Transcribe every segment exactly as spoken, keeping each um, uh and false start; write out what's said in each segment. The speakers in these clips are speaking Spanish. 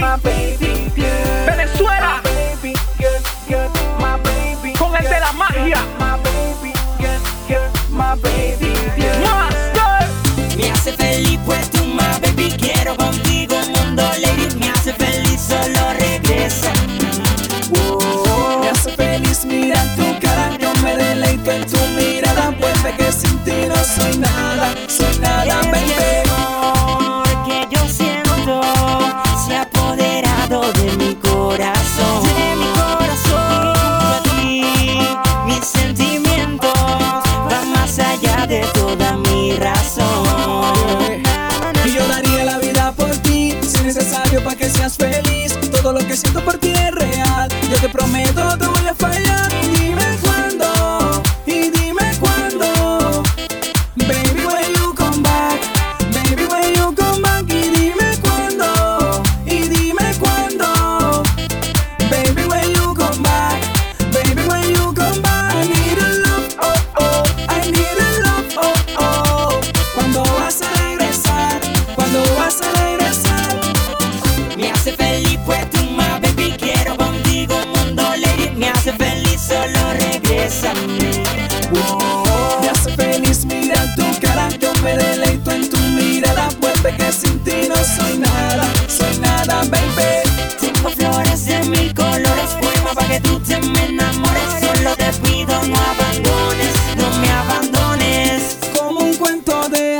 my baby girl. Venezuela, My baby girl, girl, my baby con el de la magia. My baby girl, girl, my baby girl. Master. Me hace feliz pues tú, my baby, quiero contigo un mundo, lady. Me hace feliz, solo regresa. Me hace feliz mirar tu cara, yo me deleito en tu mirada. Vuelve que sin ti no soy nada, soy nada, baby. El amor que yo siento se ha apoderado de mi corazón, de mi corazón. A ti, mis sentimientos van más allá de toda mi razón. Y yo daría la vida por ti, si necesario para que seas feliz. Todo lo que siento por ti es real, yo te prometo no te voy a fallar. Y dime cuándo, y dime cuándo, baby when you come back, baby when you come back. Y dime cuándo, y dime cuándo, baby when you come back, baby when you come back. I need a love, oh oh, I need a love, oh oh. Cuando vas a regresar, cuando vas a regresar. Me hace feliz pues tú, my baby, quiero contigo un mundo, lady. Me hace feliz, solo regresa. Me hace feliz mirar tu cara, yo me deleito en tu mirada. Vuelve que sin ti no soy nada, soy nada, baby. Tengo flores de mil colores, poema para que tú te me enamores. Solo te pido no abandones, no me abandones. Como un cuento de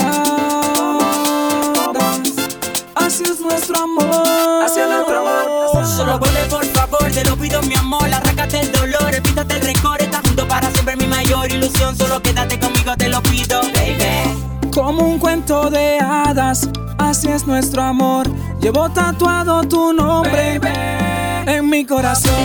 hadas, así es nuestro amor, así es nuestro amor. Solo vuelve por favor, te lo pido mi amor. Arráncate el dolor, evítate el rencor. Estás junto para siempre, mi mayor ilusión. Solo quédate conmigo, te lo pido, baby. Como un cuento de hadas, así es nuestro amor. Llevo tatuado tu nombre, baby, en mi corazón.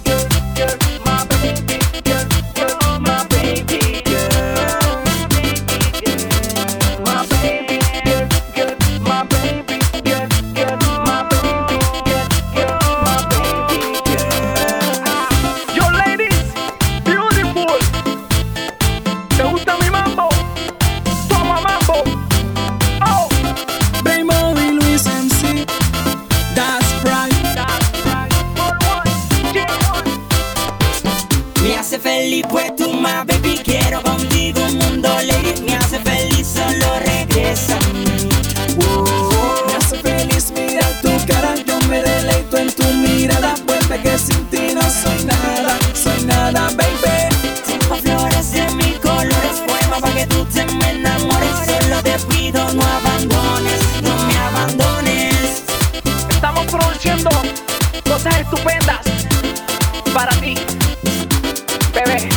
Yo, ladies, beautiful. ¿Te gusta mi mambo? Toma mambo. Oh, Rainbow y Luis M C, that's right. Me hace feliz pues tú, my baby, quiero contigo un mundo, lady. Me hace feliz, solo regresa. Me hace feliz mirar tu cara, yo me deleito en tu mirada. Vuelve que sin ti no soy nada, soy nada, baby. Tengo flores de mil colores, poema para que tú te me enamores. Solo te pido no abandones, no me abandones. estamos produciendo cosas estupendas para ti, bebé.